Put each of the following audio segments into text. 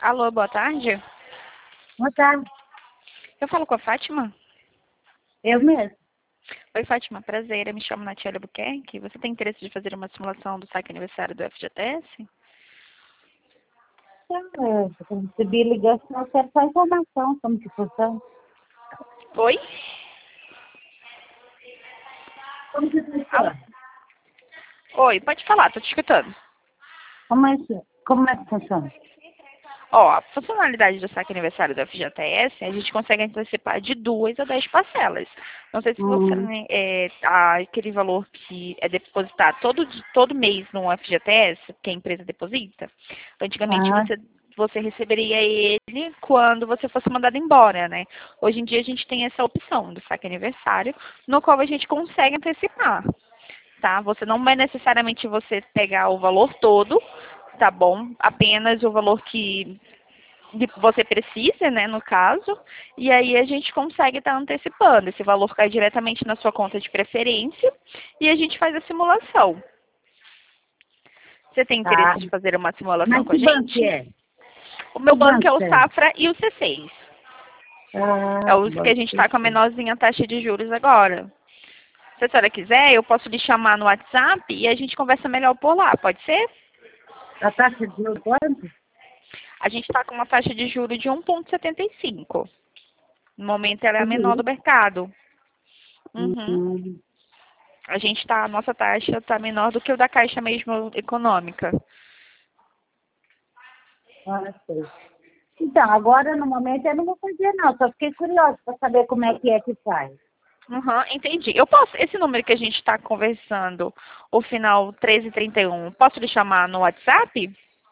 Alô, boa tarde. Boa tarde. Eu falo com a Fátima? Eu mesmo. Oi, Fátima, prazer. Eu me chamo Natiele Albuquerque. Você tem interesse de fazer uma simulação do saque aniversário do FGTS? Então, eu recebi ligação, eu quero só informação como que funciona. Oi? Como que Alô? funciona? Oi, pode falar, tô te escutando. Como é que funciona? Ó, a funcionalidade do saque aniversário do FGTS, a gente consegue antecipar de 2 a 10 parcelas. Não sei se você, Hum, né, aquele valor que é depositado todo mês no FGTS, que a empresa deposita, antigamente ah, você receberia ele quando você fosse mandado embora, né? Hoje em dia a gente tem essa opção do saque aniversário, no qual a gente consegue antecipar, tá? Você não vai necessariamente você pegar o valor todo, tá bom? Apenas o valor que você precisa, né, no caso, e aí a gente consegue estar antecipando. Esse valor cai diretamente na sua conta de preferência e a gente faz a simulação. Você tem tá. interesse de fazer uma simulação Mas com a que banco que gente? é? O meu Que banco é banco o que é? Safra e o C6. É Ah, os que a banco gente que está com a é. menorzinha taxa de juros agora. Se a senhora quiser, eu posso lhe chamar no WhatsApp e a gente conversa melhor por lá, pode ser? A taxa de juros quanto? A gente está com uma taxa de juros de 1,75. No momento ela é a Tudo menor do isso? mercado. Uhum. Hum, A nossa taxa está menor do que o da Caixa mesmo econômica. sei. Então, agora no momento eu não vou fazer não, só fiquei curiosa para saber como é que faz. Uhum, entendi. Eu posso, esse número que a gente está conversando, o final 1331, posso lhe chamar no WhatsApp?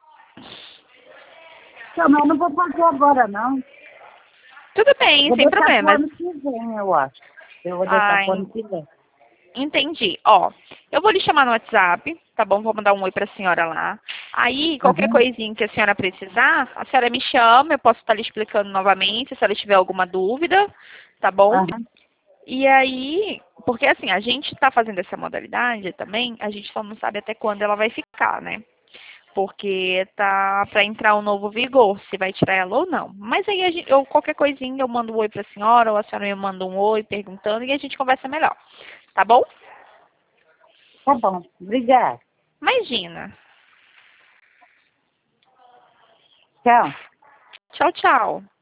Não, mas eu não vou fazer agora não. Tudo bem, Vou sem deixar pro problemas. ano que vem, eu acho. Eu vou deixar Ah, pro ano que vem. entendi. Ó, eu vou lhe chamar no WhatsApp, tá bom? Vou mandar um oi para a senhora lá. Aí, qualquer Aham, coisinha que a senhora precisar, a senhora me chama, eu posso estar lhe explicando novamente, se ela tiver alguma dúvida, tá bom? aham. E aí, porque assim, a gente está fazendo essa modalidade também, a gente só não sabe até quando ela vai ficar, né? Porque tá para entrar um novo vigor, se vai tirar ela ou não. Mas aí qualquer coisinha eu mando um oi para a senhora, ou a senhora me manda um oi perguntando e a gente conversa melhor. Tá bom? Tá bom, obrigada. Imagina. Tchau. Tchau, tchau.